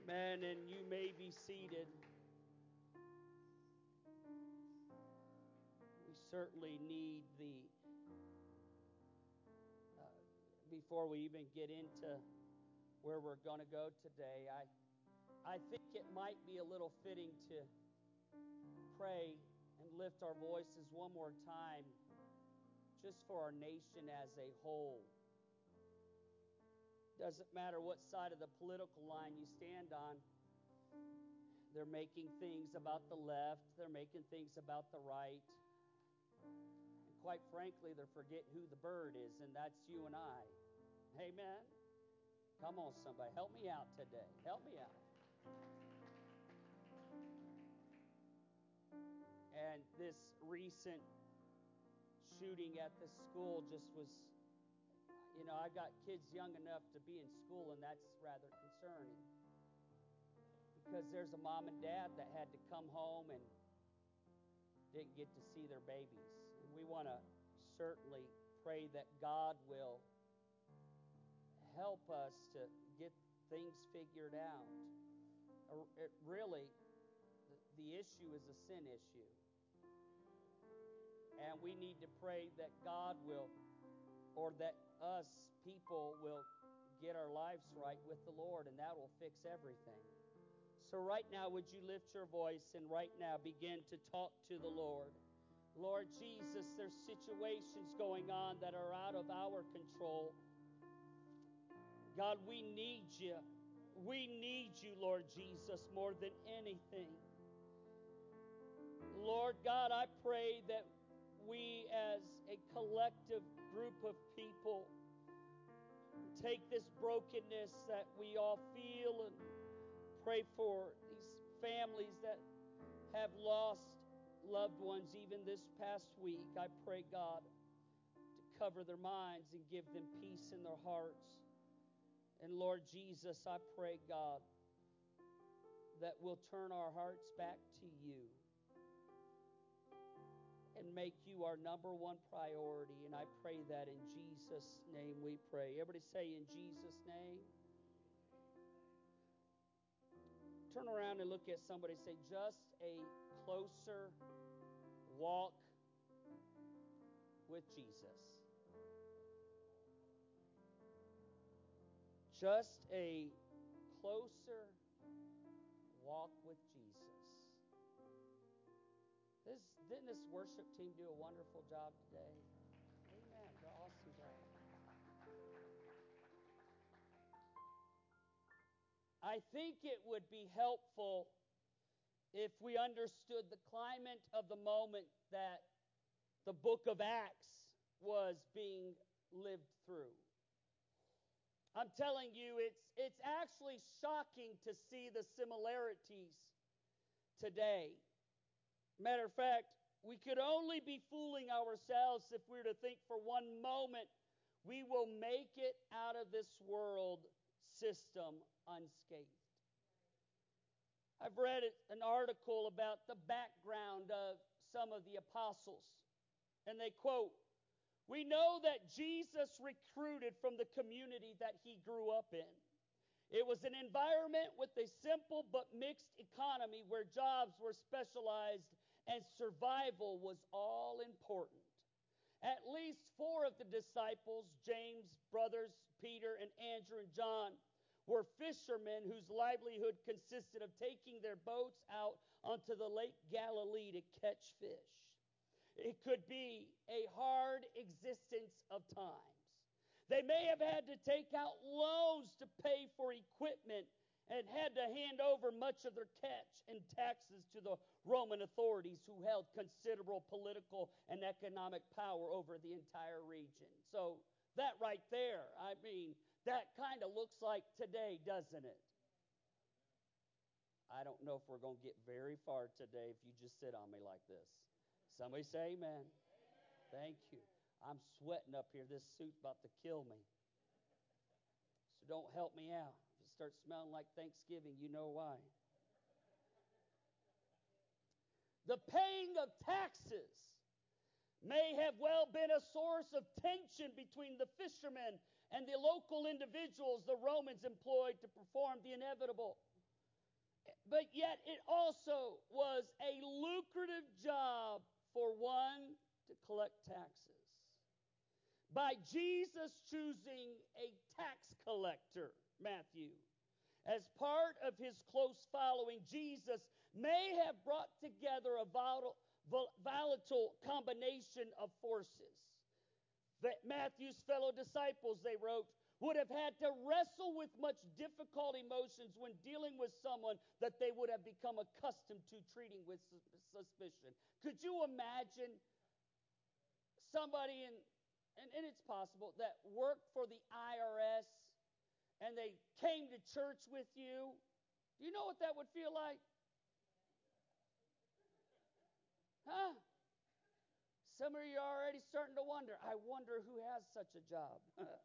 Amen. And you may be seated. We certainly need before we even get into where we're going to go today, I think it might be a little fitting to pray and lift our voices one more time just for our nation as a whole. Doesn't matter what side of the political line you stand on. They're making things about the left. They're making things about the right. And quite frankly, they're forgetting who the bird is, and that's you and I. Amen? Come on, somebody. Help me out today. Help me out. And this recent shooting at the school just was... You know, I've got kids young enough to be in school, and that's rather concerning. Because there's a mom and dad that had to come home and didn't get to see their babies. And we want to certainly pray that God will help us to get things figured out. Really, the issue is a sin issue. And we need to pray that God will, or that us people will get our lives right with the Lord, and that will fix everything. So right now, would you lift your voice and right now begin to talk to the Lord? Lord Jesus, there's situations going on that are out of our control. God, we need you. We need you, Lord Jesus, more than anything. Lord God, I pray that we as a collective group of people take this brokenness that we all feel and pray for these families that have lost loved ones even this past week. I pray, God, to cover their minds and give them peace in their hearts. And Lord Jesus, I pray, God, that we'll turn our hearts back to you and make you our number one priority. And I pray that in Jesus' name we pray. Everybody say, in Jesus' name. Turn around and look at somebody and say, just a closer walk with Jesus. Just a closer walk with Jesus. Didn't this worship team do a wonderful job today? Amen. They're awesome job. I think it would be helpful if we understood the climate of the moment that the book of Acts was being lived through. I'm telling you, it's actually shocking to see the similarities today. Matter of fact, we could only be fooling ourselves if we were to think for one moment we will make it out of this world system unscathed. I've read an article about the background of some of the apostles, and they quote, "We know that Jesus recruited from the community that he grew up in. It was an environment with a simple but mixed economy where jobs were specialized and survival was all important. At least 4 of the disciples, James' brothers, Peter and Andrew and John, were fishermen whose livelihood consisted of taking their boats out onto the Lake Galilee to catch fish. It could be a hard existence of times. They may have had to take out loans to pay for equipment and had to hand over much of their catch and taxes to the Roman authorities who held considerable political and economic power over the entire region." So that right there, I mean, that kind of looks like today, doesn't it? I don't know if we're going to get very far today if you just sit on me like this. Somebody say amen. Amen. Thank you. I'm sweating up here. This suit's about to kill me. So don't help me out. If it starts smelling like Thanksgiving, you know why. The paying of taxes may have well been a source of tension between the fishermen and the local individuals the Romans employed to perform the inevitable. But yet it also was a lucrative job for one to collect taxes. By Jesus choosing a tax collector, Matthew, as part of his close following, Jesus may have brought together a volatile combination of forces. That Matthew's fellow disciples, they wrote, would have had to wrestle with much difficult emotions when dealing with someone that they would have become accustomed to treating with suspicion. Could you imagine somebody and it's possible, that worked for the IRS and they came to church with you? Do you know what that would feel like? Huh? Some of you are already starting to wonder. I wonder who has such a job.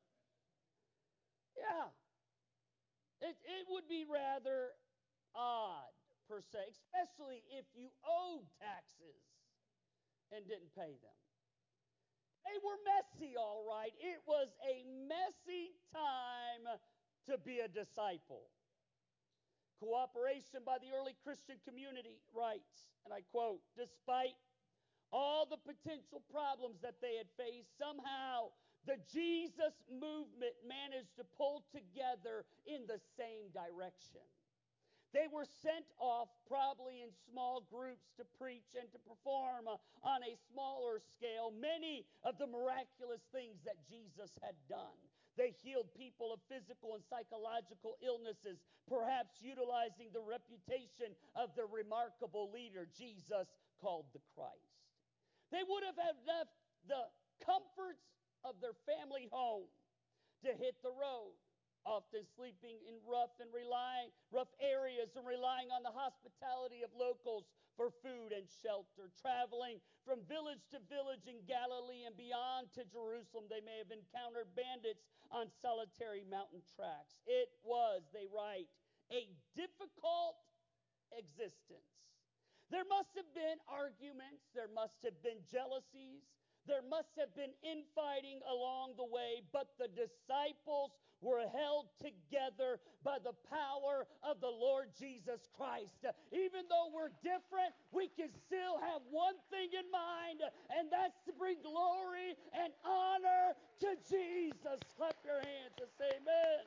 Yeah. It would be rather odd, per se, especially if you owed taxes and didn't pay them. They were messy, all right. It was a messy time to be a disciple. Cooperation by the early Christian community writes, and I quote, despite all the potential problems that they had faced, somehow the Jesus movement managed to pull together in the same direction. They were sent off probably in small groups to preach and to perform on a smaller scale many of the miraculous things that Jesus had done. They healed people of physical and psychological illnesses, perhaps utilizing the reputation of the remarkable leader Jesus called the Christ. They would have left the comforts of their family home to hit the road, often sleeping in rough areas and relying on the hospitality of locals for food and shelter. Traveling from village to village in Galilee and beyond to Jerusalem, they may have encountered bandits on solitary mountain tracks. It was, they write, a difficult existence. There must have been arguments, there must have been jealousies, there must have been infighting along the way, but the disciples were held together by the power of the Lord Jesus Christ. Even though we're different, we can still have one thing in mind, and that's to bring glory and honor to Jesus. Clap your hands and say amen.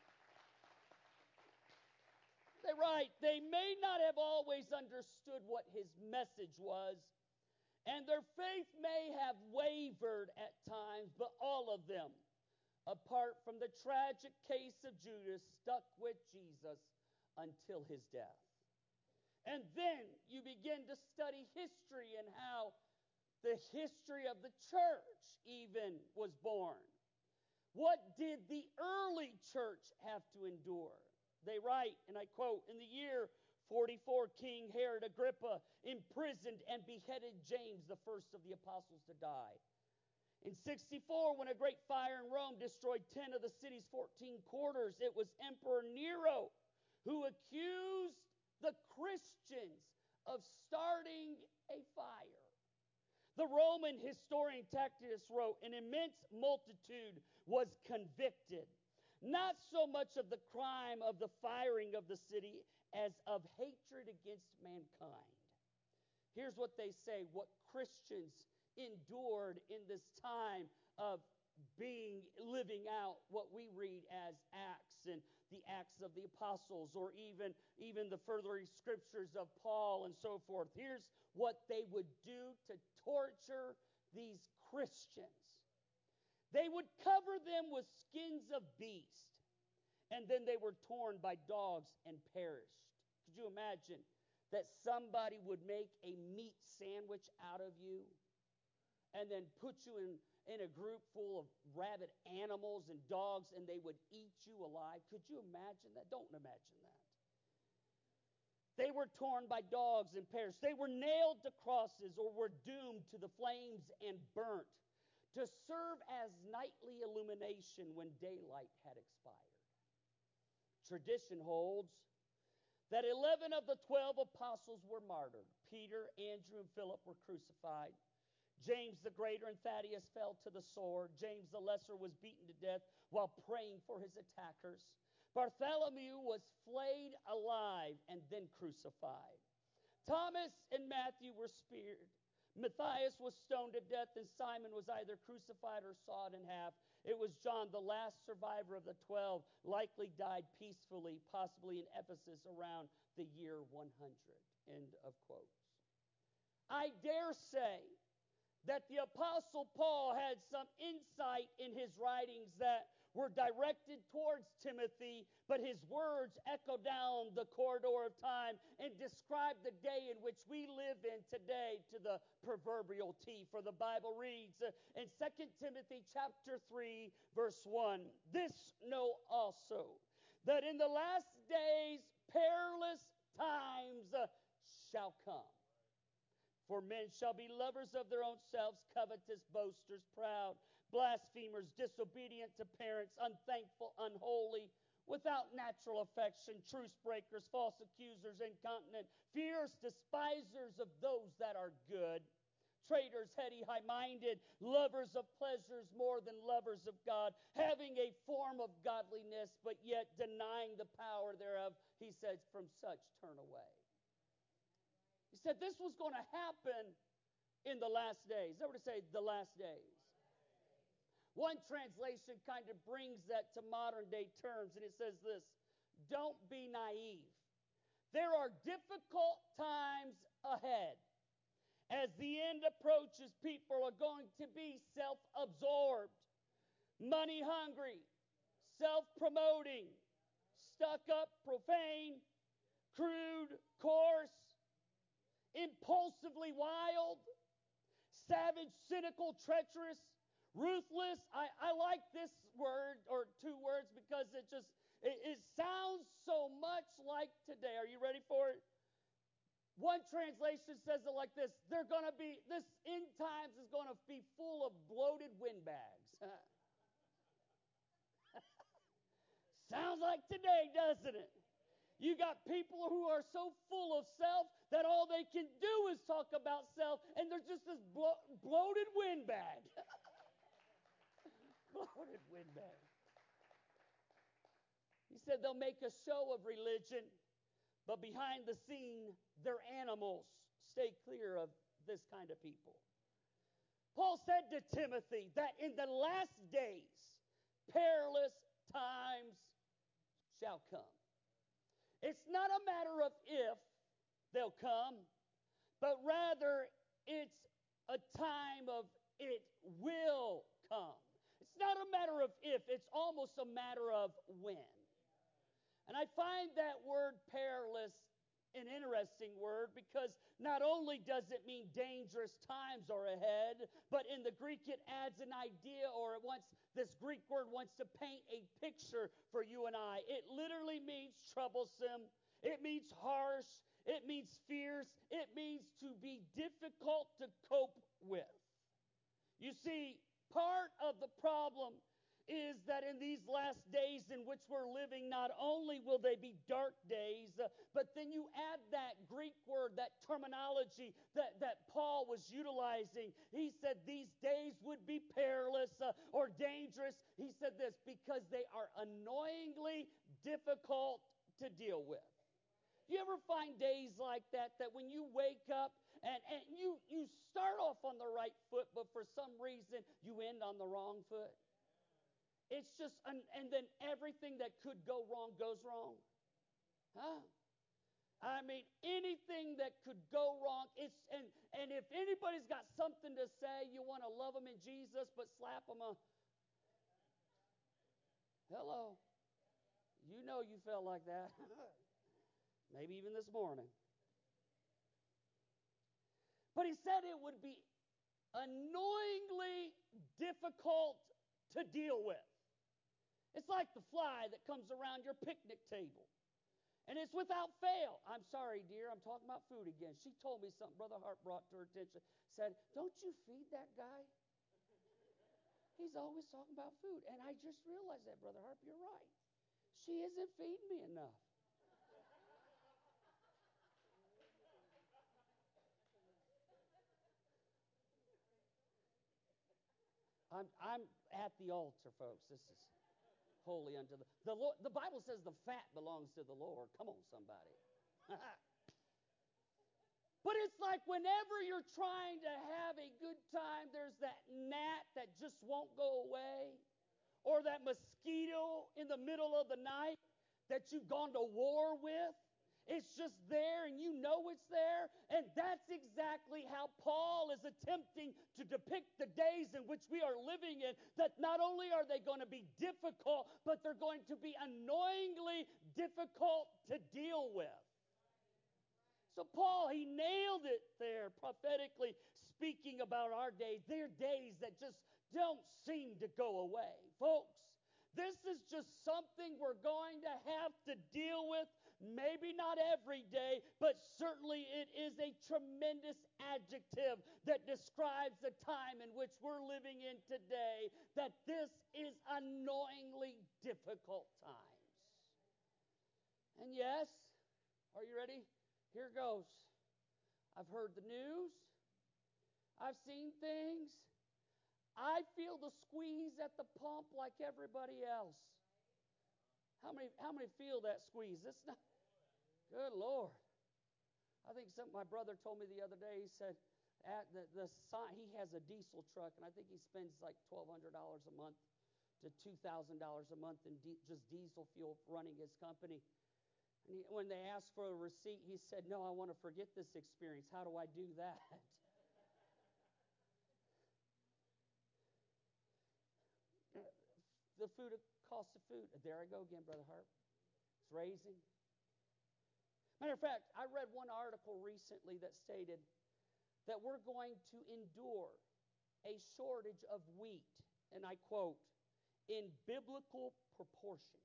They write, they may not have always understood what his message was, and their faith may have wavered at times, but all of them, apart from the tragic case of Judas, stuck with Jesus until his death. And then you begin to study history and how the history of the church even was born. What did the early church have to endure? They write, and I quote, in the year 44, King Herod Agrippa imprisoned and beheaded James, the first of the apostles to die. In 64, when a great fire in Rome destroyed 10 of the city's 14 quarters, it was Emperor Nero who accused the Christians of starting a fire. The Roman historian Tacitus wrote, an immense multitude was convicted, not so much of the crime of the firing of the city as of hatred against mankind. Here's what they say, what Christians endured in this time of living out what we read as Acts and the Acts of the Apostles, or even the furthering scriptures of Paul and so forth. Here's what they would do to torture these Christians. They would cover them with skins of beasts, and then they were torn by dogs and perished. Could you imagine that somebody would make a meat sandwich out of you and then put you in a group full of rabid animals and dogs, and they would eat you alive? Could you imagine that? Don't imagine that. They were torn by dogs and perished. They were nailed to crosses or were doomed to the flames and burnt to serve as nightly illumination when daylight had expired. Tradition holds that 11 of the 12 apostles were martyred. Peter, Andrew, and Philip were crucified. James the Greater and Thaddeus fell to the sword. James the Lesser was beaten to death while praying for his attackers. Bartholomew was flayed alive and then crucified. Thomas and Matthew were speared. Matthias was stoned to death, and Simon was either crucified or sawed in half. It was John, the last survivor of the 12, likely died peacefully, possibly in Ephesus around the year 100. End of quotes. I dare say that the Apostle Paul had some insight in his writings that were directed towards Timothy, but his words echo down the corridor of time and describe the day in which we live in today to the proverbial T. For the Bible reads in 2 Timothy chapter 3, verse 1, "This know also, that in the last days perilous times shall come. For men shall be lovers of their own selves, covetous, boasters, proud, blasphemers, disobedient to parents, unthankful, unholy, without natural affection, truce breakers, false accusers, incontinent, fierce, despisers of those that are good, traitors, heady, high-minded, lovers of pleasures more than lovers of God, having a form of godliness, but yet denying the power thereof." He says, "From such turn away." He said this was going to happen in the last days. I would say the last days. One translation kind of brings that to modern day terms, and it says this: don't be naive. There are difficult times ahead. As the end approaches, people are going to be self-absorbed, money-hungry, self-promoting, stuck-up, profane, crude, coarse, impulsively wild, savage, cynical, treacherous, ruthless. I like this word or two words because it sounds so much like today. Are you ready for it? One translation says it like this: this end times is going to be full of bloated windbags. Sounds like today, doesn't it? You got people who are so full of self that all they can do is talk about self, and they're just this bloated windbag. Bloated windbag. He said they'll make a show of religion, but behind the scene, they're animals. Stay clear of this kind of people. Paul said to Timothy that in the last days, perilous times shall come. It's not a matter of if they'll come, but rather it's a time of it will come. It's not a matter of if, it's almost a matter of when. And I find that word perilous an interesting word because not only does it mean dangerous times are ahead, but in the Greek it adds an idea, or this Greek word wants to paint a picture for you and I. It literally means troublesome. It means harsh. It means fierce. It means to be difficult to cope with. You see, part of the problem is that in these last days in which we're living, not only will they be dark days, but then you add that Greek word, that terminology that Paul was utilizing. He said these days would be perilous or dangerous. He said this because they are annoyingly difficult to deal with. You ever find days like that when you wake up and you start off on the right foot, but for some reason you end on the wrong foot? It's just, and then everything that could go wrong goes wrong. Huh? I mean, anything that could go wrong. And if anybody's got something to say, you want to love them in Jesus, but slap them hello. You know you felt like that. Maybe even this morning. But he said it would be annoyingly difficult to deal with. It's like the fly that comes around your picnic table. And it's without fail. I'm sorry, dear, I'm talking about food again. She told me something Brother Hart brought to her attention. Said, don't you feed that guy? He's always talking about food. And I just realized that, Brother Harp, you're right. She isn't feeding me enough. I'm at the altar, folks. This is holy unto the Lord. The Bible says the fat belongs to the Lord. Come on, somebody. But it's like whenever you're trying to have a good time, there's that gnat that just won't go away, or that mosquito in the middle of the night that you've gone to war with. It's just there and you know it's there. And that's exactly how Paul is attempting to depict the days in which we are living in, that not only are they going to be difficult, but they're going to be annoyingly difficult to deal with. So Paul, he nailed it there, prophetically speaking about our days. They're days that just don't seem to go away. Folks, this is just something we're going to have to deal with. Maybe not every day, but certainly it is a tremendous adjective that describes the time in which we're living in today, that this is annoyingly difficult times. And yes, are you ready? Here goes. I've heard the news. I've seen things. I feel the squeeze at the pump like everybody else. How many feel that squeeze? It's not. Good Lord. I think my brother told me the other day, he said at the sign, he has a diesel truck, and I think he spends like $1,200 a month to $2,000 a month in just diesel fuel running his company. And when they asked for a receipt, he said, "No, I want to forget this experience. How do I do that?" The cost of food. There I go again, Brother Hart. It's raising. Matter of fact, I read one article recently that stated that we're going to endure a shortage of wheat, and I quote, "in biblical proportions."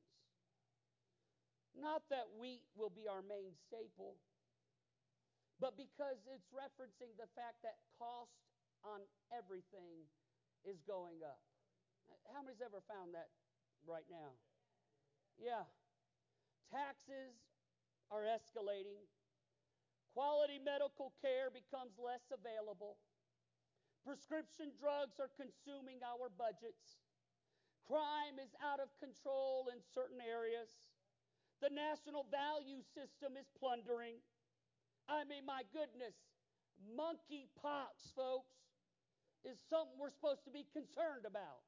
Not that wheat will be our main staple, but because it's referencing the fact that cost on everything is going up. How many's ever found that right now? Yeah. Taxes are escalating. Quality medical care becomes less available. Prescription drugs are consuming our budgets. Crime is out of control in certain areas. The national value system is plundering. I mean, my goodness, monkeypox, folks, is something we're supposed to be concerned about.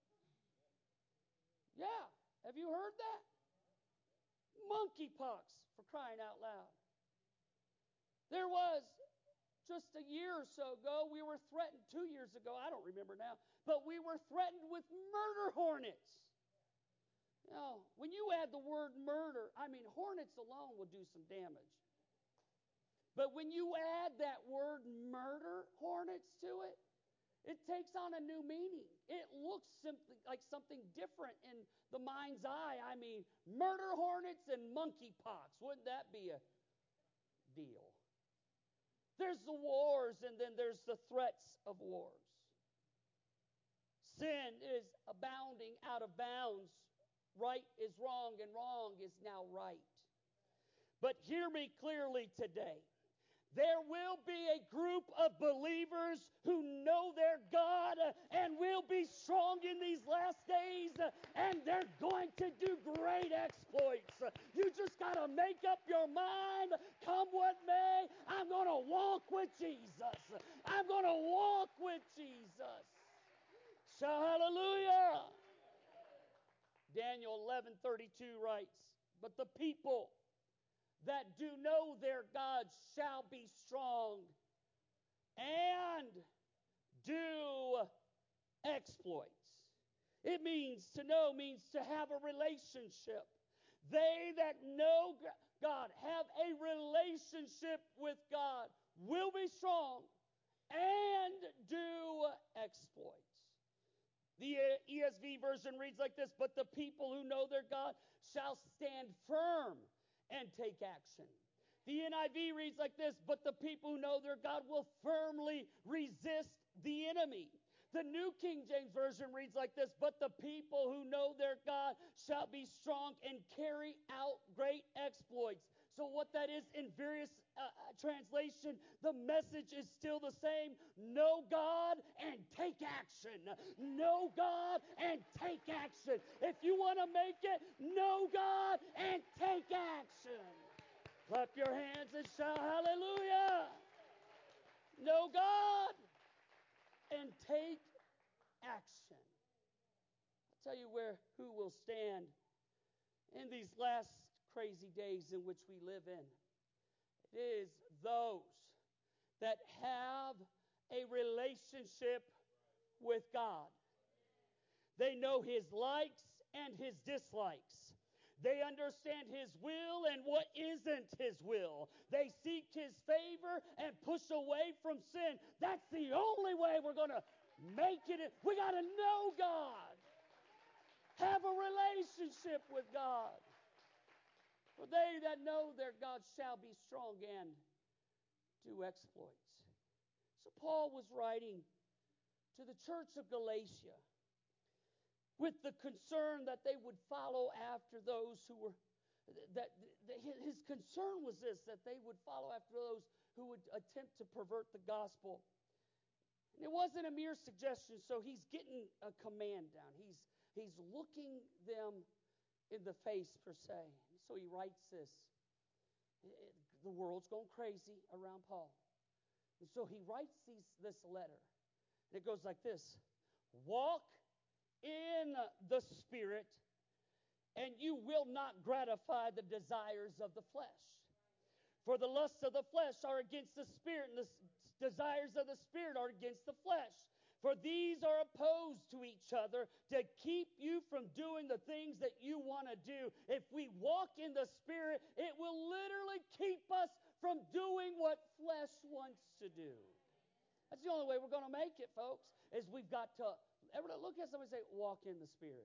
Yeah, have you heard that? Monkeypox, for crying out loud. There was, just a year or so ago, we were threatened, 2 years ago, I don't remember now, but we were threatened with murder hornets. Now, when you add the word murder, I mean, hornets alone will do some damage. But when you add that word murder hornets to it, it takes on a new meaning. It looks simply like something different in the mind's eye. I mean, murder hornets and monkeypox. Wouldn't that be a deal? There's the wars, and then there's the threats of wars. Sin is abounding out of bounds. Right is wrong, and wrong is now right. But hear me clearly today. There will be a group of believers who know their God and will be strong in these last days, and they're going to do great exploits. You just got to make up your mind, come what may, I'm going to walk with Jesus. I'm going to walk with Jesus. So hallelujah. Daniel 11:32 writes, "But the people that do know their God shall be strong and do exploits." It means to know, means to have a relationship. They that know God, have a relationship with God, will be strong and do exploits. The ESV version reads like this, "But the people who know their God shall stand firm and take action." The NIV reads like this, "But the people who know their God will firmly resist the enemy." The New King James Version reads like this, "But the people who know their God shall be strong and carry out great exploits." So what that is in various translation, the message is still the same. Know God and take action. Know God and take action. If you want to make it, know God and take action. Clap your hands and shout hallelujah. Know God and take action. I'll tell you who will stand in these last crazy days in which we live in. It is those that have a relationship with God. They know His likes and His dislikes. They understand His will and what isn't His will. They seek His favor and push away from sin. That's the only way we're going to make it. We got to know God. Have a relationship with God. For they that know their God shall be strong and do exploits. So Paul was writing to the church of Galatia with the concern that they would follow after those who were, his concern was this, that they would follow after those who would attempt to pervert the gospel. And it wasn't a mere suggestion, so he's getting a command down. He's looking them in the face, per se. So he writes this. The world's going crazy around Paul. And so he writes this letter. And it goes like this. Walk in the Spirit, and you will not gratify the desires of the flesh. For the lusts of the flesh are against the Spirit, and the desires of the Spirit are against the flesh. For these are opposed to each other to keep you from doing the things that you want to do. If we walk in the Spirit, it will literally keep us from doing what flesh wants to do. That's the only way we're going to make it, folks, is we've got to look at somebody and say, walk in the Spirit.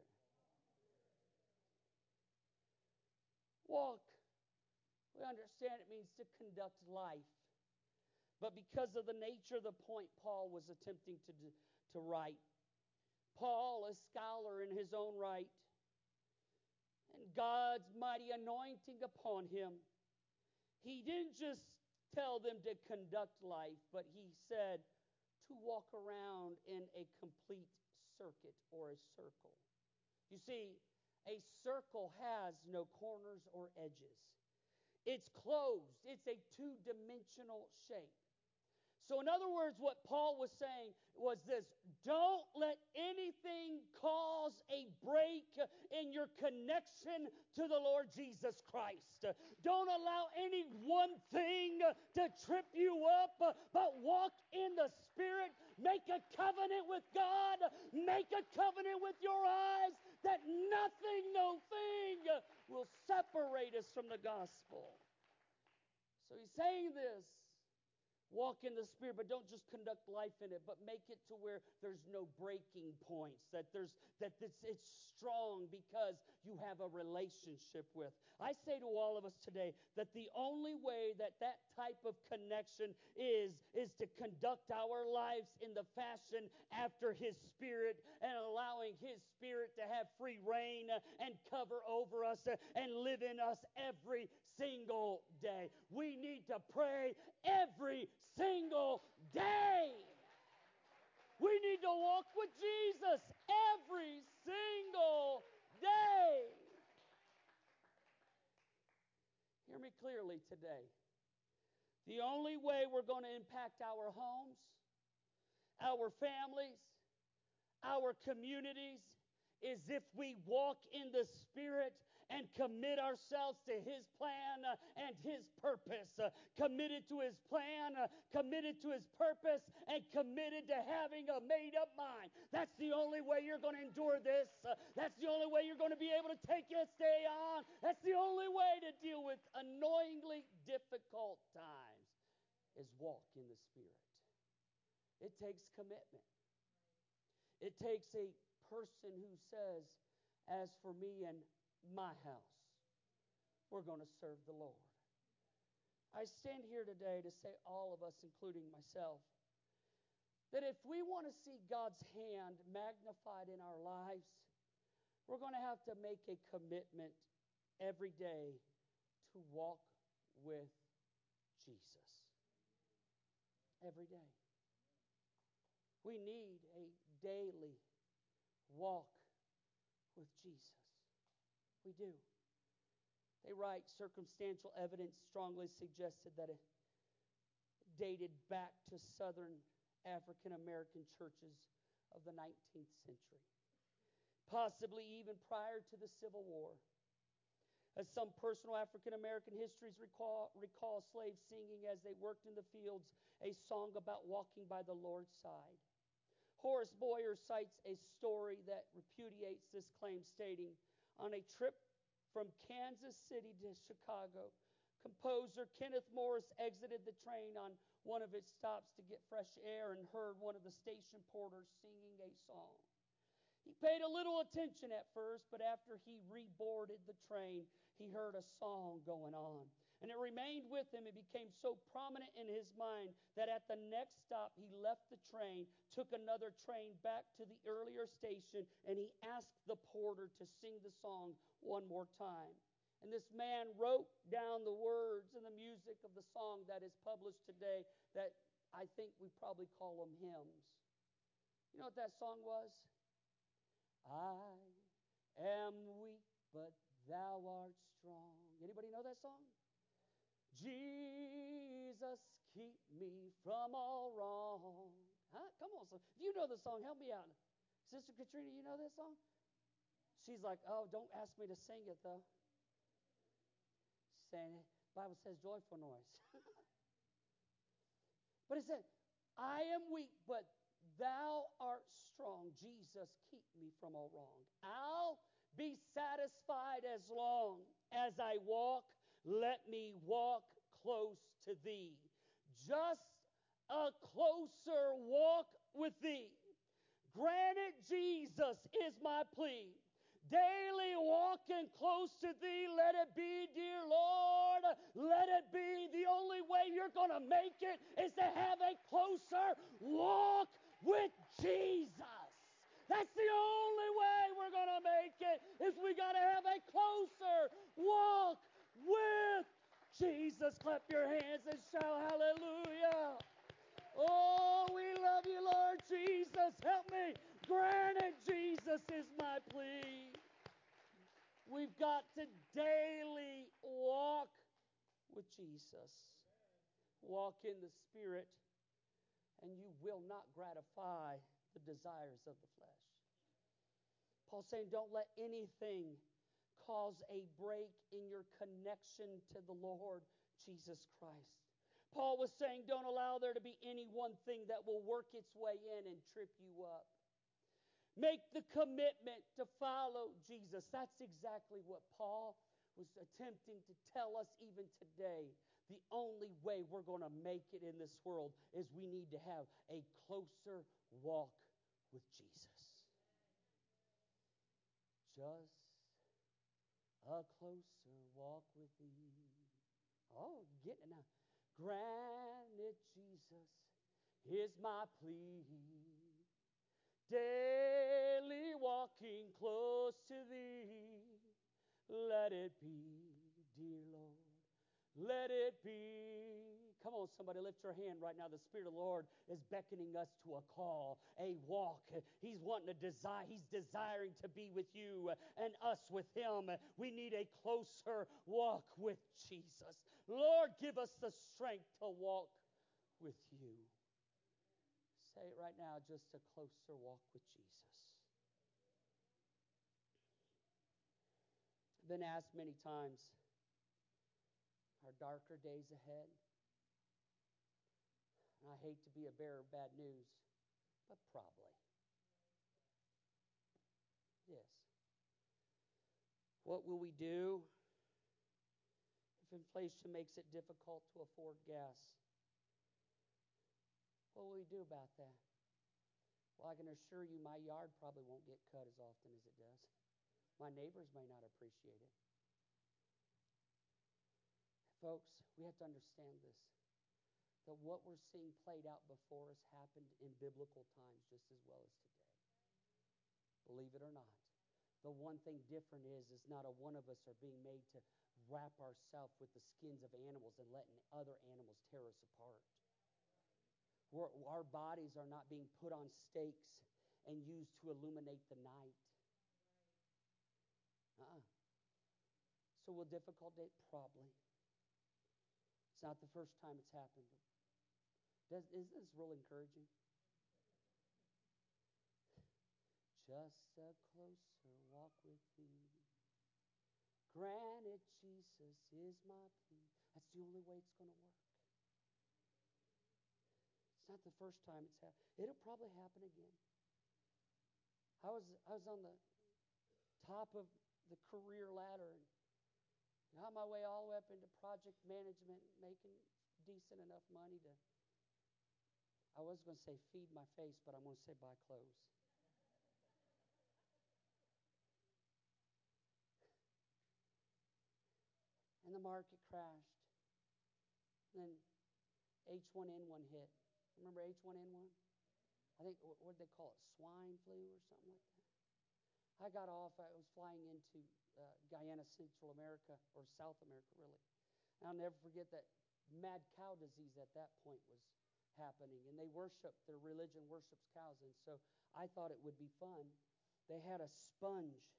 Walk. We understand it means to conduct life. But because of the nature of the point Paul was attempting to write, Paul, a scholar in his own right, and God's mighty anointing upon him, he didn't just tell them to conduct life, but he said to walk around in a complete circuit or a circle. You see, a circle has no corners or edges. It's closed. It's a two-dimensional shape. So in other words, what Paul was saying was this: don't let anything cause a break in your connection to the Lord Jesus Christ. Don't allow any one thing to trip you up, but walk in the Spirit. Make a covenant with God. Make a covenant with your eyes that nothing, no thing will separate us from the gospel. So he's saying this. Walk in the Spirit, but don't just conduct life in it, but make it to where there's no breaking points, that it's strong because you have a relationship with. I say to all of us today that the only way that type of connection is to conduct our lives in the fashion after His Spirit and allowing His Spirit to have free reign and cover over us and live in us every single day. We need to pray every single day. We need to walk with Jesus every single day. Hear me clearly today. The only way we're going to impact our homes, our families, our communities, is if we walk in the Spirit and commit ourselves to His plan and His purpose. Committed to His plan, committed to His purpose, and committed to having a made-up mind. That's the only way you're going to endure this. That's the only way you're going to be able to take it, stay on. That's the only way to deal with annoyingly difficult times, is walk in the Spirit. It takes commitment. It takes a person who says, as for me and my house, we're going to serve the Lord. I stand here today to say, all of us, including myself, that if we want to see God's hand magnified in our lives, we're going to have to make a commitment every day to walk with Jesus. Every day. We need a daily walk with Jesus. We do. They write circumstantial evidence strongly suggested that it dated back to southern African American churches of the 19th century, possibly even prior to the Civil War. As some personal African American histories recall slaves singing as they worked in the fields a song about walking by the Lord's side. Horace Boyer cites a story that repudiates this claim, stating, on a trip from Kansas City to Chicago, composer Kenneth Morris exited the train on one of its stops to get fresh air and heard one of the station porters singing a song. He paid a little attention at first, but after he reboarded the train, he heard a song going on. And it remained with him. It became so prominent in his mind that at the next stop, he left the train, took another train back to the earlier station, and he asked the porter to sing the song one more time. And this man wrote down the words and the music of the song that is published today that I think we probably call them hymns. You know what that song was? I am weak, but thou art strong. Anybody know that song? Jesus, keep me from all wrong. Huh? Come on, son. If you know the song, help me out. Sister Katrina, you know that song? She's like, oh, don't ask me to sing it, though. She's saying it. The Bible says joyful noise. But it said, I am weak, but thou art strong. Jesus, keep me from all wrong. I'll be satisfied as long as I walk. Let me walk close to thee. Just a closer walk with thee. Granted, Jesus is my plea. Daily walking close to thee, let it be, dear Lord, let it be. The only way you're going to make it is to have a closer walk with Jesus. That's the only way we're going to make it, is we got to have a closer walk with Jesus. Clap your hands and shout hallelujah. Oh, we love you, Lord Jesus. Help me. Granted, Jesus is my plea. We've got to daily walk with Jesus. Walk in the Spirit, and you will not gratify the desires of the flesh. Paul's saying, don't let anything cause a break in your connection to the Lord Jesus Christ. Paul was saying, don't allow there to be any one thing that will work its way in and trip you up. Make the commitment to follow Jesus. That's exactly what Paul was attempting to tell us even today. The only way we're going to make it in this world is we need to have a closer walk with Jesus. Just a closer walk with thee. Oh, you're getting it now. Granted, Jesus is my plea. Daily walking close to thee. Let it be, dear Lord. Let it be. Come on, somebody, lift your hand right now. The Spirit of the Lord is beckoning us to a call, a walk. He's wanting to desire. He's desiring to be with you and us with Him. We need a closer walk with Jesus. Lord, give us the strength to walk with you. Say it right now, just a closer walk with Jesus. I've been asked many times, are darker days ahead? And I hate to be a bearer of bad news, but probably. Yes. What will we do if inflation makes it difficult to afford gas? What will we do about that? Well, I can assure you my yard probably won't get cut as often as it does. My neighbors may not appreciate it. Folks, we have to understand this, that what we're seeing played out before us happened in biblical times just as well as today. Believe it or not. The one thing different is not a one of us are being made to wrap ourselves with the skins of animals and letting other animals tear us apart. Our bodies are not being put on stakes and used to illuminate the night. So will difficult day? Probably. It's not the first time it's happened. Isn't this real encouraging? Just a closer walk with Thee. Granted, Jesus is my plea. That's the only way it's going to work. It's not the first time it's happened. It'll probably happen again. I was on the top of the career ladder and got my way all the way up into project management, making decent enough money to, I was going to say feed my face, but I'm going to say buy clothes. And the market crashed. Then H1N1 hit. Remember H1N1? I think, what did they call it? Swine flu or something like that. I got off. I was flying into Guyana, Central America, or South America, really. And I'll never forget that mad cow disease at that point was happening. And they their religion worships cows. And so I thought it would be fun. They had a sponge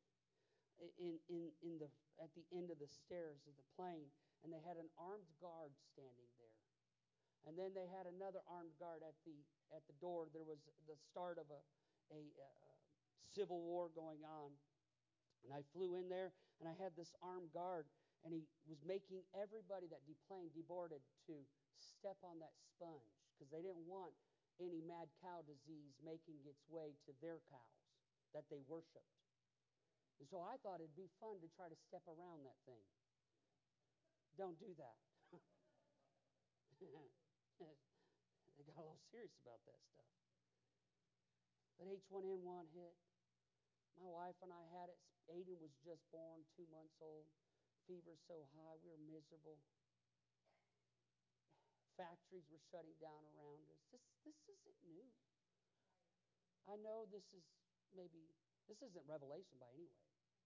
at the end of the stairs of the plane, and they had an armed guard standing there. And then they had another armed guard at the door. There was the start of a civil war going on. And I flew in there, and I had this armed guard, and he was making everybody that deboarded to step on that sponge because they didn't want any mad cow disease making its way to their cows that they worshiped. And so I thought it'd be fun to try to step around that thing. Don't do that. They got a little serious about that stuff. But H1N1 hit. My wife and I had it. Aiden was just born, 2 months old. Fever so high, we were miserable. Factories were shutting down around us. This isn't new. I know this isn't revelation by any way.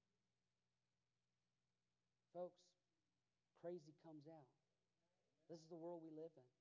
Folks, crazy comes out. This is the world we live in.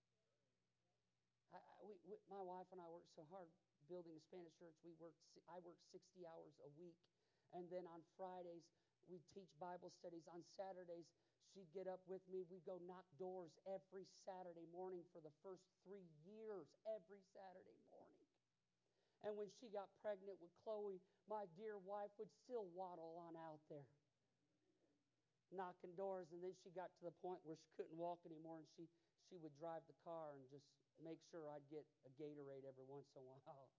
My wife and I worked so hard building a Spanish church. I worked 60 hours a week. And then on Fridays, we'd teach Bible studies. On Saturdays, she'd get up with me. We'd go knock doors every Saturday morning for the first 3 years, every Saturday morning. And when she got pregnant with Chloe, my dear wife would still waddle on out there, knocking doors. And then she got to the point where she couldn't walk anymore, and she would drive the car and just make sure I'd get a Gatorade every once in a while.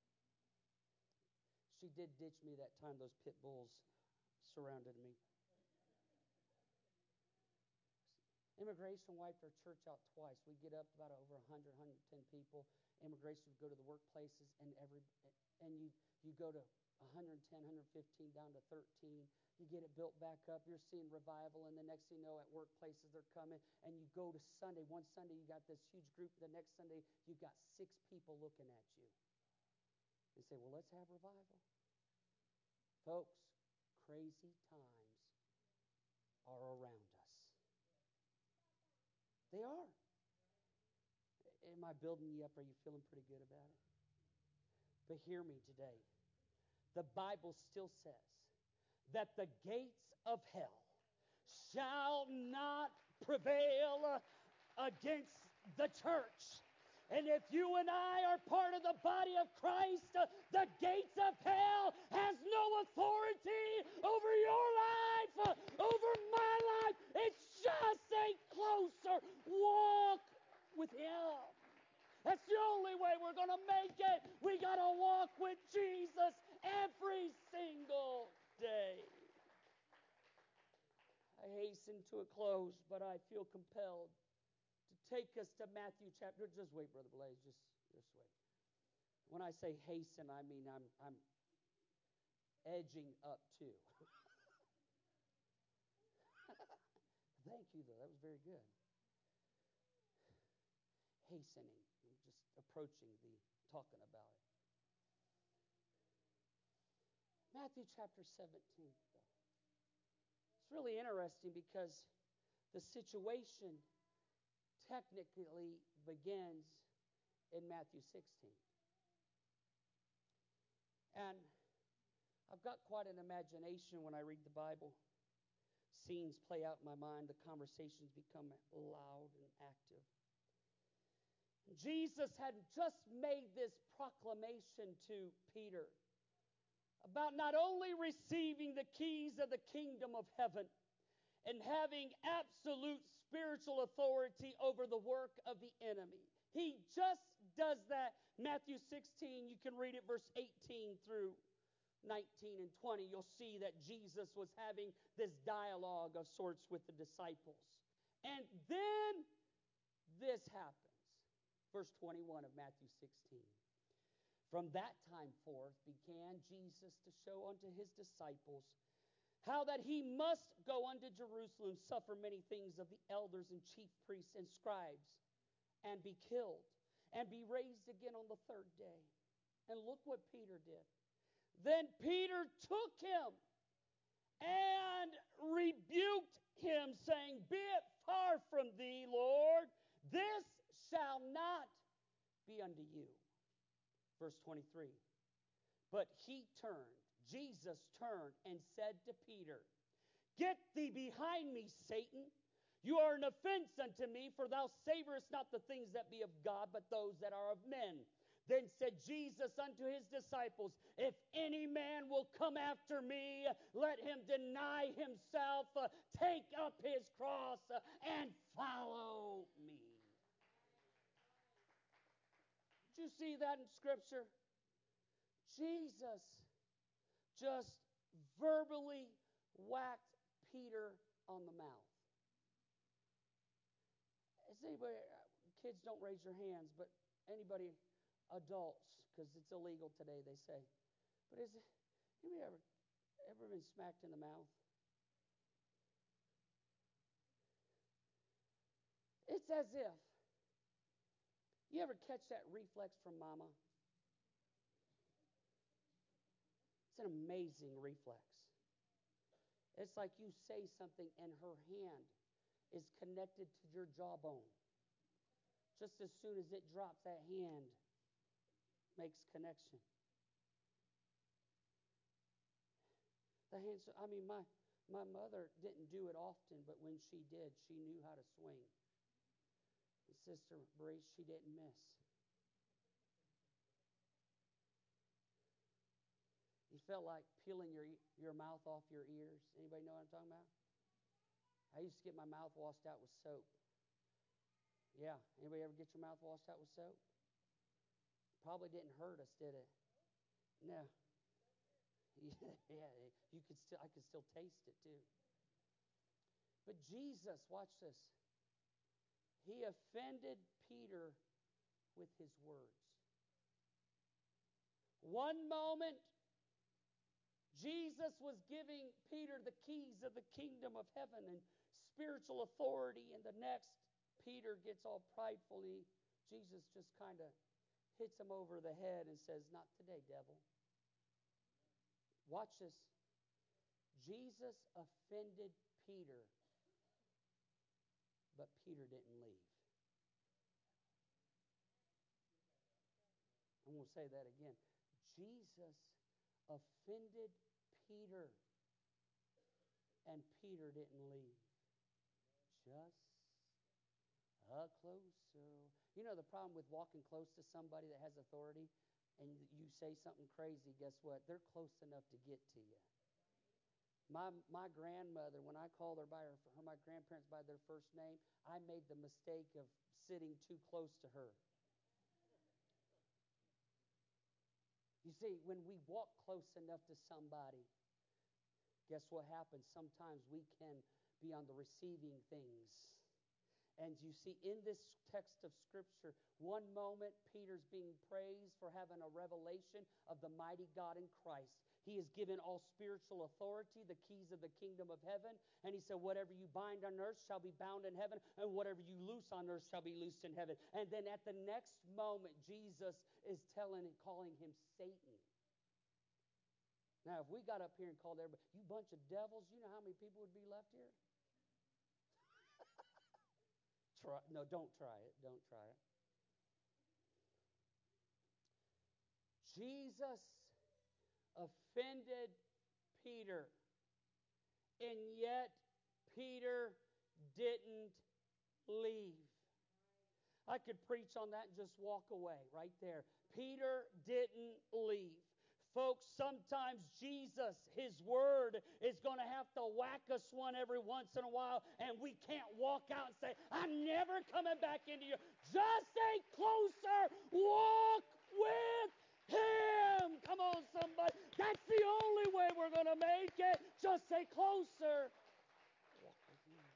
She did ditch me that time those pit bulls surrounded me. Immigration wiped our church out twice. We'd get up to about over 100, 110 people. Immigration would go to the workplaces, and you go to 110, 115 down to 13. You get it built back up. You're seeing revival, and the next thing you know, at workplaces they're coming. And you go to Sunday. One Sunday you got this huge group. The next Sunday you got 6 people looking at you. And say, well, let's have revival. Folks, crazy times are around us. They are. Am I building you up? Are you feeling pretty good about it? But hear me today. The Bible still says that the gates of hell shall not prevail against the church. And if you and I are part of the body of Christ, the gates of hell has no authority over your life, over my life. It's just a closer walk with Him. That's the only way we're going to make it. We got to walk with Jesus every single day. I hasten to a close, but I feel compelled to take us to Matthew chapter. Just wait, Brother Blaze. Just wait. When I say hasten, I mean I'm edging up to. Thank you, though. That was very good. Hastening. I'm just approaching talking about it. Matthew chapter 17, though. It's really interesting because the situation technically begins in Matthew 16. And I've got quite an imagination when I read the Bible. Scenes play out in my mind. The conversations become loud and active. Jesus had just made this proclamation to Peter about not only receiving the keys of the kingdom of heaven and having absolute spiritual authority over the work of the enemy. He just does that. Matthew 16, you can read it, verse 18 through 19 and 20. You'll see that Jesus was having this dialogue of sorts with the disciples. And then this happens. Verse 21 of Matthew 16. From that time forth began Jesus to show unto his disciples how that he must go unto Jerusalem, suffer many things of the elders and chief priests and scribes, and be killed, and be raised again on the third day. And look what Peter did. Then Peter took him and rebuked him, saying, Be it far from thee, Lord, this shall not be unto you. Verse 23. But Jesus turned and said to Peter, Get thee behind me, Satan. You are an offense unto me, for thou savorest not the things that be of God, but those that are of men. Then said Jesus unto his disciples, If any man will come after me, let him deny himself, take up his cross, and follow me. Did you see that in Scripture? Jesus just verbally whacked Peter on the mouth. Is anybody, kids don't raise your hands, but anybody, adults, because it's illegal today, they say. But anybody ever been smacked in the mouth? It's as if, you ever catch that reflex from mama? It's an amazing reflex. It's like you say something and her hand is connected to your jawbone. Just as soon as it drops, that hand makes connection. The hands, my mother didn't do it often, but when she did, she knew how to swing. And Sister Brace, she didn't miss. You felt like peeling your mouth off your ears. Anybody know what I'm talking about? I used to get my mouth washed out with soap. Yeah. Anybody ever get your mouth washed out with soap? Probably didn't hurt us, did it? No. Yeah. I could still taste it too. But Jesus, watch this. He offended Peter with his words. One moment, Jesus was giving Peter the keys of the kingdom of heaven and spiritual authority, and the next, Peter gets all prideful. Jesus just kind of hits him over the head and says, Not today, devil. Watch this. Jesus offended Peter, but Peter didn't leave. I'm going to say that again. Jesus offended Peter, and Peter didn't leave. Just a closer. You know the problem with walking close to somebody that has authority, and you say something crazy, guess what? They're close enough to get to you. My grandmother, when I called her by my grandparents by their first name, I made the mistake of sitting too close to her. You see, when we walk close enough to somebody, guess what happens? Sometimes we can be on the receiving things. And you see, in this text of Scripture, one moment Peter's being praised for having a revelation of the mighty God in Christ. He is given all spiritual authority, the keys of the kingdom of heaven. And he said, whatever you bind on earth shall be bound in heaven, and whatever you loose on earth shall be loosed in heaven. And then at the next moment, Jesus is calling him Satan. Now, if we got up here and called everybody, you bunch of devils, you know how many people would be left here? No, don't try it. Don't try it. Jesus offended Peter, and yet Peter didn't leave. I could preach on that and just walk away right there. Peter didn't leave. Folks, sometimes Jesus, His Word, is going to have to whack us one every once in a while, and we can't walk out and say, I'm never coming back into you. Just stay closer. Walk with Him. Come on, somebody. That's the only way we're going to make it. Just stay closer. Walk with Him.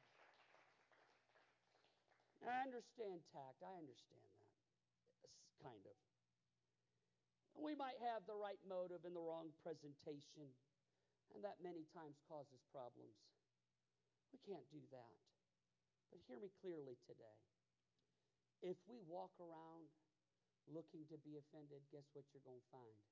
I understand tact. I understand that. Kind of. We might have the right motive and the wrong presentation, and that many times causes problems. We can't do that. But hear me clearly today. If we walk around looking to be offended, guess what you're going to find?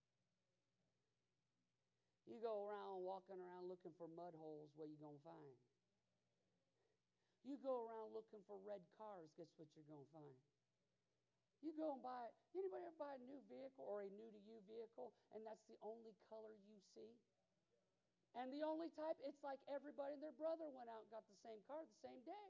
You go around walking around looking for mud holes, what are you going to find? You go around looking for red cars, guess what you're going to find? You go and buy, anybody ever buy a new vehicle or a new to you vehicle, and that's the only color you see? And the only type, it's like everybody and their brother went out and got the same car the same day.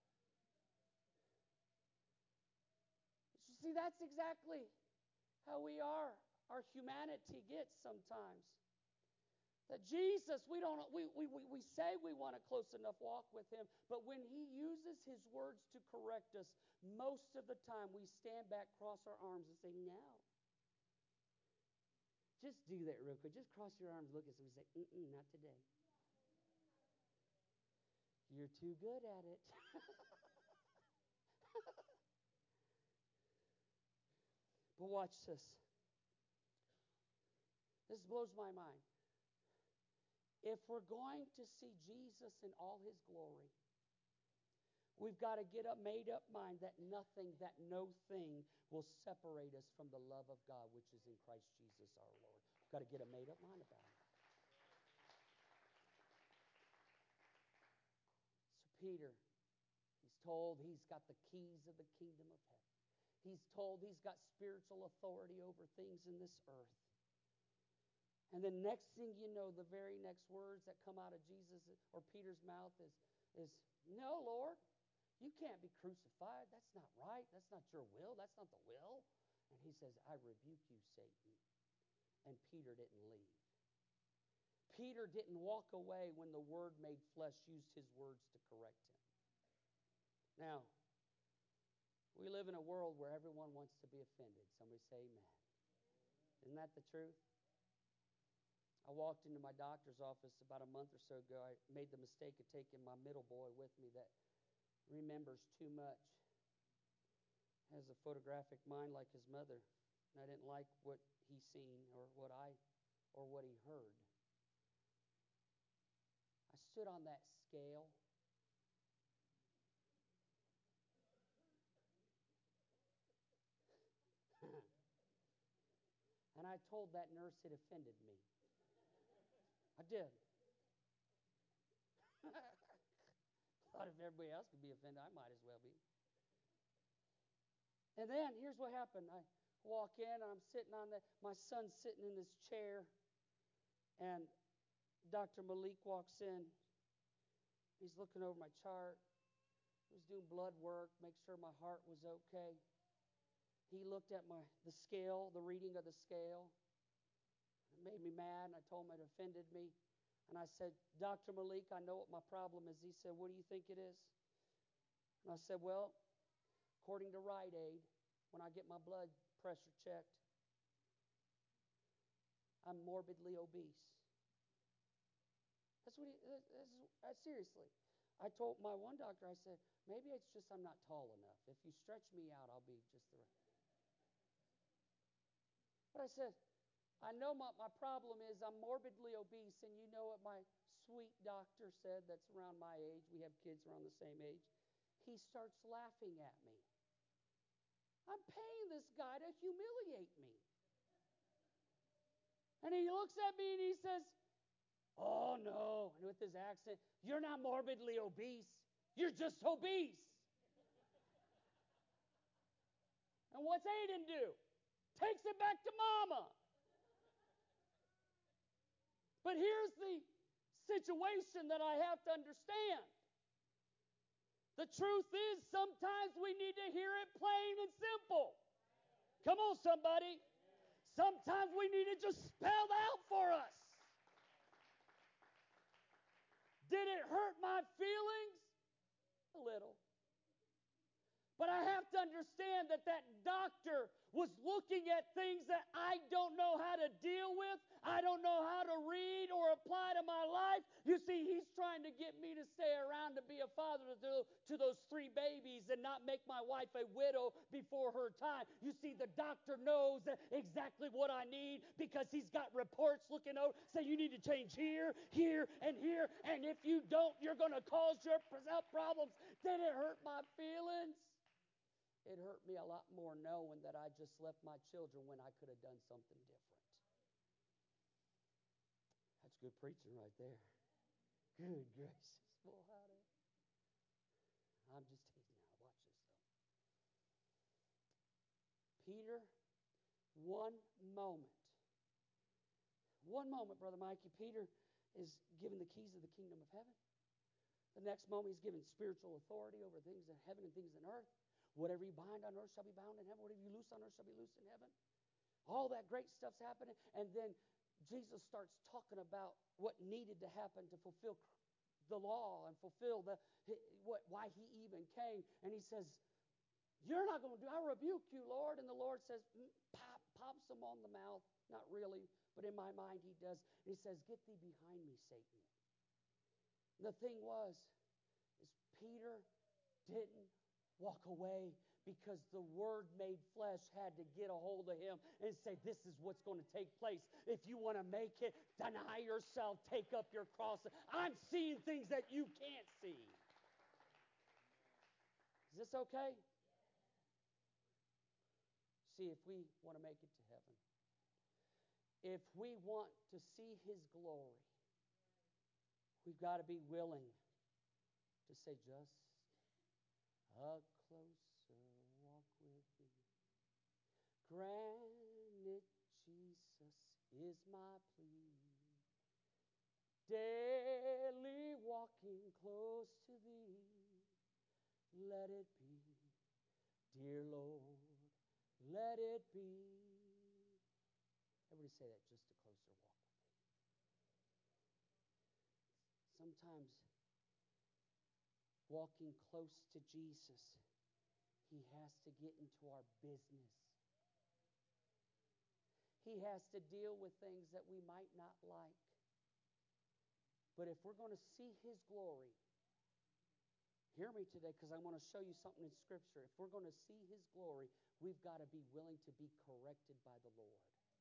See, that's exactly how we are. Our humanity gets sometimes. That Jesus, we say we want a close enough walk with Him, but when He uses His words to correct us, most of the time we stand back, cross our arms, and say, no. Just do that real quick. Just cross your arms, look at somebody and say, not today. You're too good at it. But watch this. This blows my mind. If we're going to see Jesus in all His glory, we've got to get a made-up mind that nothing, that no thing will separate us from the love of God, which is in Christ Jesus our Lord. We've got to get a made-up mind about it. So Peter, he's told he's got the keys of the kingdom of heaven. He's told he's got spiritual authority over things in this earth. And the next thing you know, the very next words that come out of Jesus or Peter's mouth is, no, Lord, you can't be crucified. That's not right. That's not your will. That's not the will. And he says, I rebuke you, Satan. And Peter didn't leave. Peter didn't walk away when the Word made flesh used his words to correct him. Now, we live in a world where everyone wants to be offended. Somebody say amen. Isn't that the truth? I walked into my doctor's office about a month or so ago. I made the mistake of taking my middle boy with me that remembers too much. Has a photographic mind like his mother. And I didn't like what he seen or what he heard. I stood on that scale. And I told that nurse it offended me. I did. Thought if everybody else could be offended, I might as well be. And then here's what happened. I walk in, and I'm sitting on my son's sitting in this chair, and Dr. Malik walks in. He's looking over my chart. He was doing blood work, make sure my heart was okay. He looked at the scale, the reading of the scale. It made me mad, and I told him it offended me. And I said, Dr. Malik, I know what my problem is. He said, what do you think it is? And I said, well, according to Rite Aid, when I get my blood pressure checked, I'm morbidly obese. That's what seriously. I told my one doctor, I said, maybe it's just I'm not tall enough. If you stretch me out, I'll be just the right. But I said, I know my problem is I'm morbidly obese, and you know what my sweet doctor said that's around my age. We have kids around the same age. He starts laughing at me. I'm paying this guy to humiliate me. And he looks at me and he says, "Oh, no." And with his accent, "You're not morbidly obese. You're just obese." And what's Aiden do? Takes it back to Mama. But here's the situation that I have to understand. The truth is, sometimes we need to hear it plain and simple. Come on, somebody. Sometimes we need it just spelled out for us. Did it hurt my feelings? A little. But I have to understand that that doctor was looking at things that I don't know how to deal with. I don't know how to read or apply to my life. You see, he's trying to get me to stay around to be a father to those 3 babies and not make my wife a widow before her time. You see, the doctor knows exactly what I need because he's got reports looking out saying you need to change here, here, and here. And if you don't, you're going to cause yourself problems. Did it hurt my feelings? It hurt me a lot more knowing that I just left my children when I could have done something different. That's good preaching right there. Good gracious. Well, howdy. I'm just teasing now. Watch this though. Peter, one moment, Brother Mikey, Peter is given the keys of the kingdom of heaven. The next moment he's given spiritual authority over things in heaven and things in earth. Whatever you bind on earth shall be bound in heaven. Whatever you loose on earth shall be loosed in heaven. All that great stuff's happening. And then Jesus starts talking about what needed to happen to fulfill the law and fulfill why he even came. And he says, "You're not going to do. I rebuke you, Lord." And the Lord says, pops him on the mouth. Not really, but in my mind he does. And he says, "Get thee behind me, Satan." And the thing is Peter didn't walk away because the Word made flesh had to get a hold of him and say, "This is what's going to take place. If you want to make it, deny yourself, take up your cross." I'm seeing things that you can't see. Is this okay? See, if we want to make it to heaven, if we want to see His glory, we've got to be willing to say, "Just a closer walk with Thee. Grant it, Jesus, is my plea. Daily walking close to Thee. Let it be, dear Lord, let it be." Everybody say that, just a closer walk with Thee. Sometimes walking close to Jesus, He has to get into our business. He has to deal with things that we might not like. But if we're going to see His glory, hear me today, because I want to show you something in Scripture. If we're going to see His glory, we've got to be willing to be corrected by the Lord.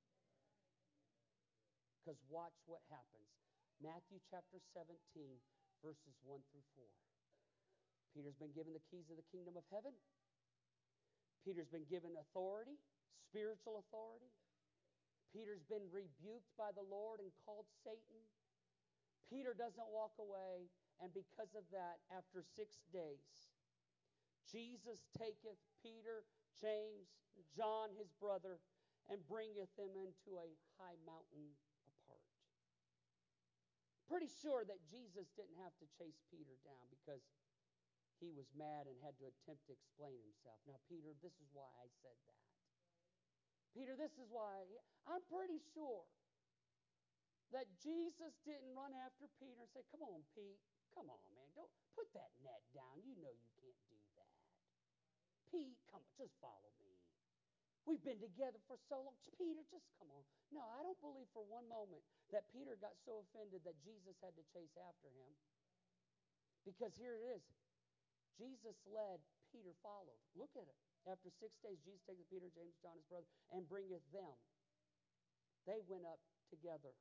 Because watch what happens. Matthew chapter 17, verses 1 through 4. Peter's been given the keys of the kingdom of heaven. Peter's been given authority, spiritual authority. Peter's been rebuked by the Lord and called Satan. Peter doesn't walk away, and because of that, after 6 days, Jesus taketh Peter, James, John, his brother, and bringeth them into a high mountain apart. Pretty sure that Jesus didn't have to chase Peter down because he was mad and had to attempt to explain himself. Now, Peter, this is why I said that. Peter, this is why. I'm pretty sure that Jesus didn't run after Peter and say, "Come on, Pete. Come on, man. Don't put that net down. You know you can't do that. Pete, come on. Just follow me. We've been together for so long. Peter, just come on." No, I don't believe for one moment that Peter got so offended that Jesus had to chase after him. Because here it is. Jesus led, Peter followed. Look at it. After 6 days, Jesus taketh Peter, James, John, his brother, and bringeth them. They went up together.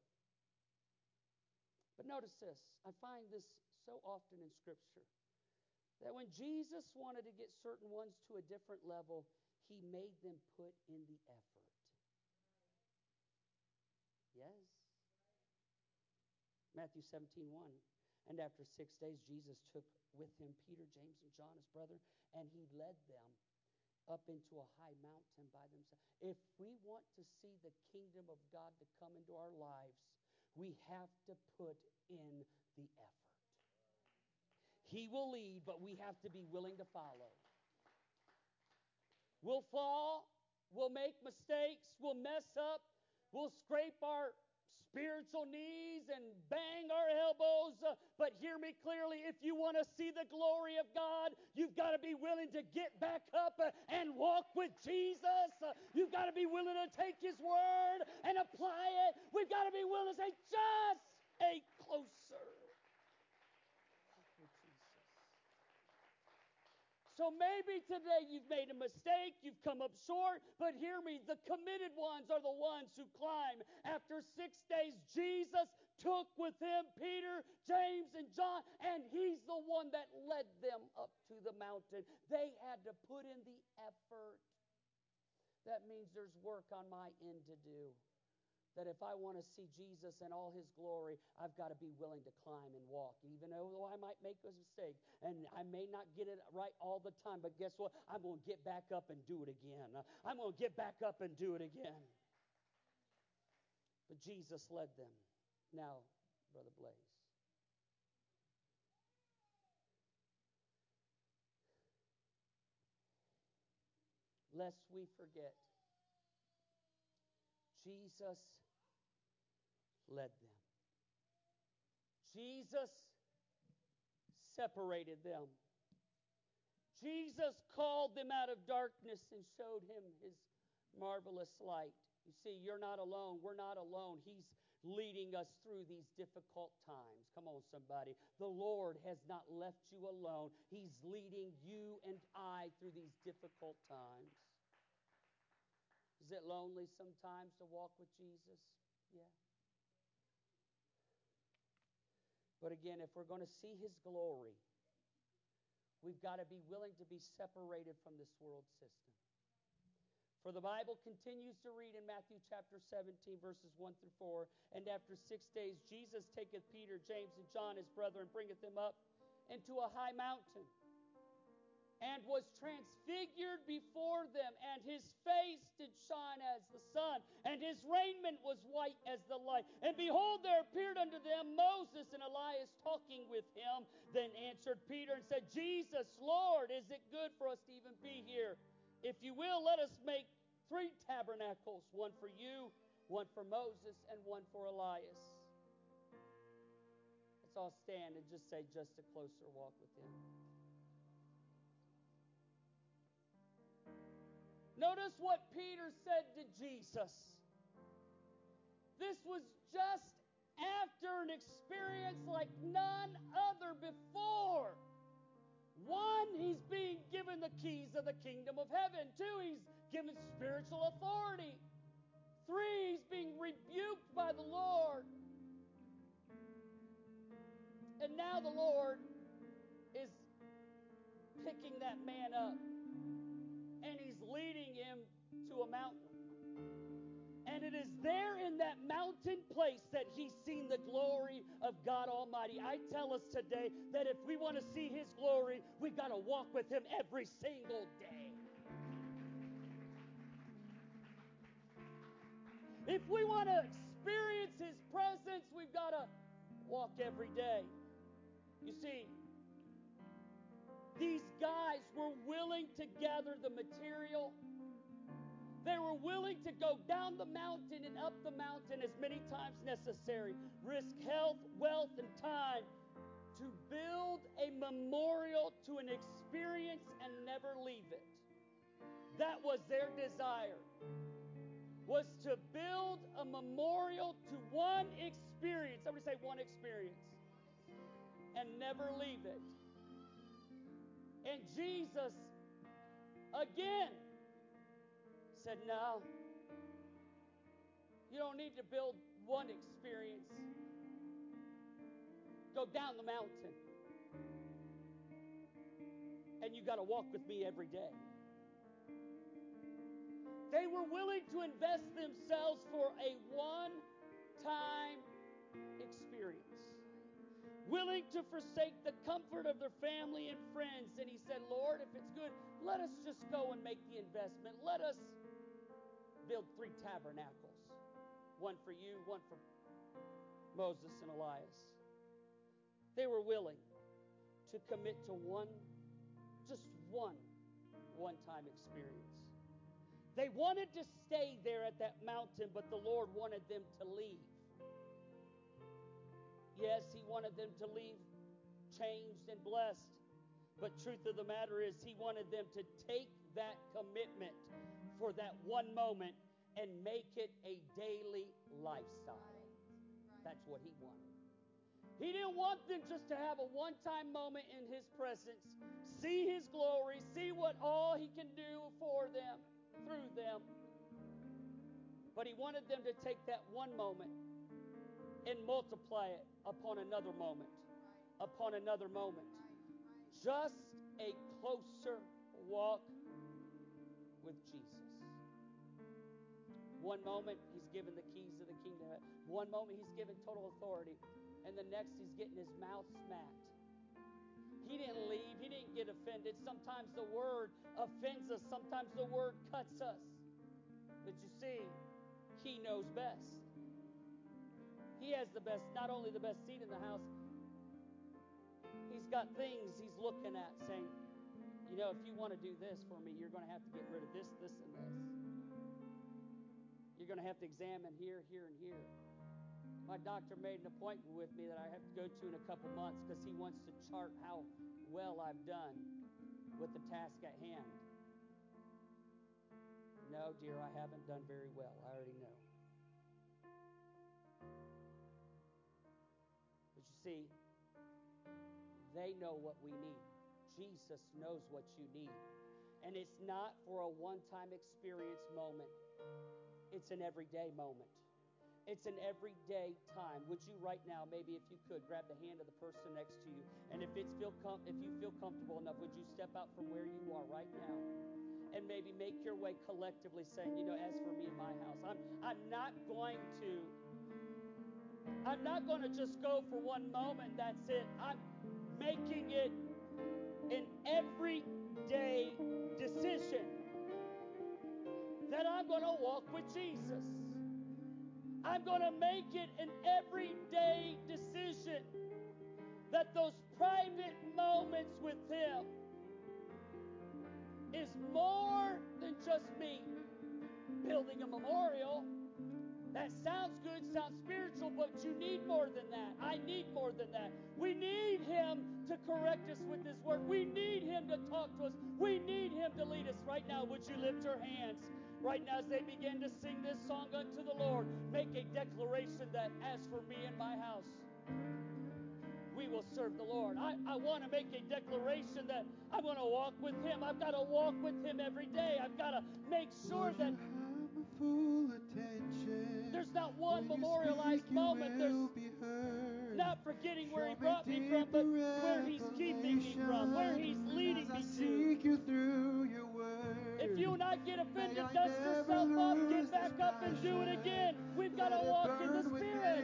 But notice this. I find this so often in Scripture. That when Jesus wanted to get certain ones to a different level, He made them put in the effort. Yes? Matthew 17:1. And after 6 days, Jesus took with him Peter, James, and John, his brother, and he led them up into a high mountain by themselves. If we want to see the kingdom of God to come into our lives, we have to put in the effort. He will lead, but we have to be willing to follow. We'll fall, we'll make mistakes, we'll mess up, we'll scrape our spiritual knees and bang our elbows. But hear me clearly, if you want to see the glory of God, you've got to be willing to get back up and walk with Jesus. You've got to be willing to take His word and apply it. We've got to be willing to say, just a closer walk with Jesus. So maybe today you've made a mistake, you've come up short, but hear me, the committed ones are the ones who climb. After 6 days, Jesus took with him Peter, James, and John, and he's the one that led them up to the mountain. They had to put in the effort. That means there's work on my end to do. That if I want to see Jesus in all His glory, I've got to be willing to climb and walk. Even though I might make a mistake and I may not get it right all the time, but guess what? I'm going to get back up and do it again. I'm going to get back up and do it again. But Jesus led them. Now, Brother Blaze. Lest we forget, Jesus led them. Jesus separated them. Jesus called them out of darkness and showed him His marvelous light. You see, you're not alone. We're not alone. He's leading us through these difficult times. Come on, somebody. The Lord has not left you alone. He's leading you and I through these difficult times. Is it lonely sometimes to walk with Jesus? Yeah. But again, if we're going to see His glory, we've got to be willing to be separated from this world system. For the Bible continues to read in Matthew chapter 17, verses 1 through 4, and after 6 days, Jesus taketh Peter, James, and John, his brother, and bringeth them up into a high mountain, and was transfigured before them, and his face did shine as the sun, and his raiment was white as the light. And behold, there appeared unto them Moses and Elias talking with him. Then answered Peter and said, Jesus, Lord, is it good for us to even be here? If you will, let us make 3 tabernacles, one for you, one for Moses, and one for Elias. Let's all stand and just say, just a closer walk with Him. Notice what Peter said to Jesus. This was just after an experience like none other before. 1, he's being given the keys of the kingdom of heaven. 2, he's given spiritual authority. 3, he's being rebuked by the Lord. And now the Lord is picking that man up. And He's leading him to a mountain. And it is there in that mountain place that he's seen the glory of God Almighty. I tell us today that if we want to see His glory, we've got to walk with Him every single day. If we want to experience His presence, we've got to walk every day. You see, these guys were willing to gather the material. They were willing to go down the mountain and up the mountain as many times necessary, risk health, wealth, and time to build a memorial to an experience and never leave it. That was their desire, was to build a memorial to one experience. Somebody say one experience. And never leave it. And Jesus, again, said, no, you don't need to build one experience. Go down the mountain. And you got to walk with me every day. They were willing to invest themselves for a one-time experience. willing to forsake the comfort of their family and friends. And he said, Lord, if it's good, let us just go and make the investment. Let us build 3 tabernacles. One for you, one for Moses and Elias. They were willing to commit to just one-time experience. They wanted to stay there at that mountain, but the Lord wanted them to leave. Yes, He wanted them to leave changed and blessed. But truth of the matter is, He wanted them to take that commitment for that one moment and make it a daily lifestyle. That's what He wanted. He didn't want them just to have a one-time moment in His presence, see His glory, see what all He can do for them, through them. But He wanted them to take that one moment and multiply it upon another moment, upon another moment. Just a closer walk with Jesus. One moment He's given the keys of the kingdom. One moment He's given total authority. And the next He's getting His mouth smacked. He didn't leave. He didn't get offended. Sometimes the word offends us. Sometimes the word cuts us. But you see, He knows best. He has the best, not only the best seat in the house, He's got things He's looking at saying, you know, if you want to do this for me, you're going to have to get rid of this, this, and this. You're going to have to examine here, here, and here. My doctor made an appointment with me that I have to go to in a couple months because he wants to chart how well I've done with the task at hand. No, dear, I haven't done very well. I already know. But you see, they know what we need. Jesus knows what you need. And it's not for a one-time experience moment. It's an everyday moment. It's an everyday time. Would you right now, maybe if you could, grab the hand of the person next to you, and if you feel comfortable enough, would you step out from where you are right now and maybe make your way collectively saying, you know, as for me and my house, I'm not going to just go for one moment, that's it. I'm making it an everyday decision that I'm going to walk with Jesus. I'm going to make it an everyday decision that those private moments with Him is more than just me building a memorial. That sounds good, sounds spiritual, but you need more than that. I need more than that. We need Him to correct us with His Word. We need Him to talk to us. We need Him to lead us. Right now, would you lift your hands? Right now, as they begin to sing this song unto the Lord, make a declaration that as for me and my house, we will serve the Lord. I want to make a declaration that I want to walk with Him. I've got to walk with Him every day. I've got to make sure that full attention. There's not one memorialized moment. There's not forgetting where He brought me from, but where He's keeping me from, where He's leading me to. If you and I get offended, dust yourself up, get back up and do it again. We've got to walk in the Spirit.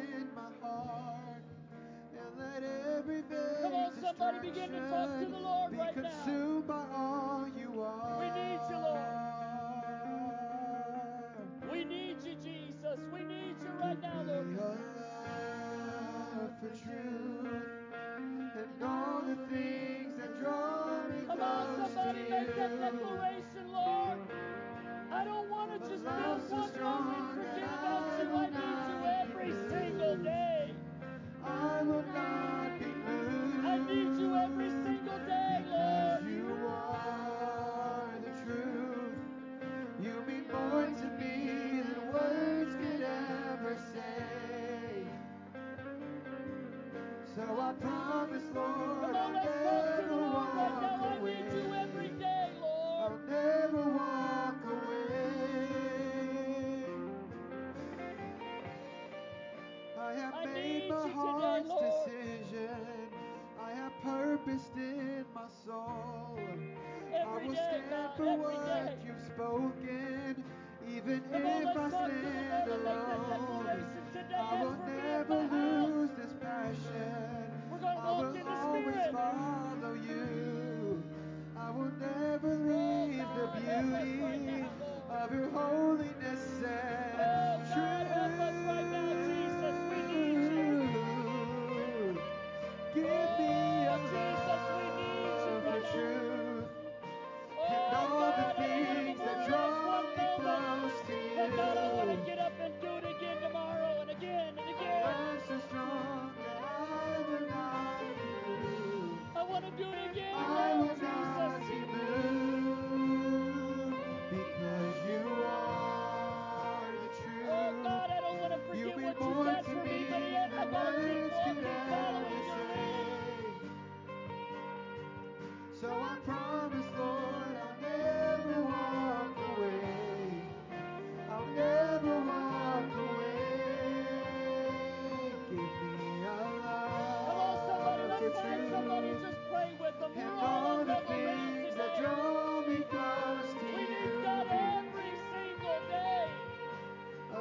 Come on, somebody begin to talk to the Lord right now. We need you, Lord. We need you, Jesus. We need you right now, Lord. For truth and all the things that draw me Come on, somebody make that declaration, Lord. I don't want to just build one moment and forget about you. I need you every single day. I will not be moved. I need you every single day, Lord. You are the truth. You mean more to me than words could ever say. So I promise, Lord, come on, let's talk to the Lord right now. I need you every day, Lord. I'll never walk away. I have made my heart's decision. I have purposed in my soul. I will stand for what you've spoken.